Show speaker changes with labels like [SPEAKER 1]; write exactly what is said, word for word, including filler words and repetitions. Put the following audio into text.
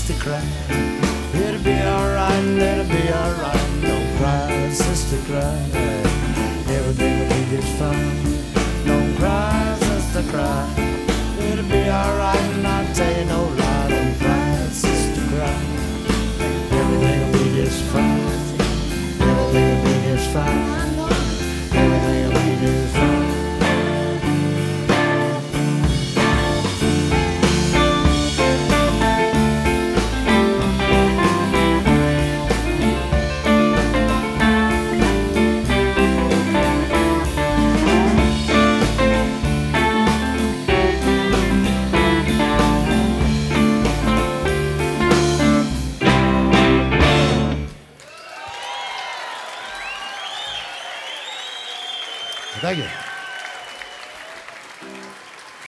[SPEAKER 1] sister, cry. It'll be alright, it'll be alright. Don't cry, sister, cry. Everything will be just fine. Don't cry, sister, cry. It'll be alright, and I'll tell you no lie. Don't cry, sister, cry. Everything will be just fine. Everything will be just fine. Everything will be just fine. Thank you.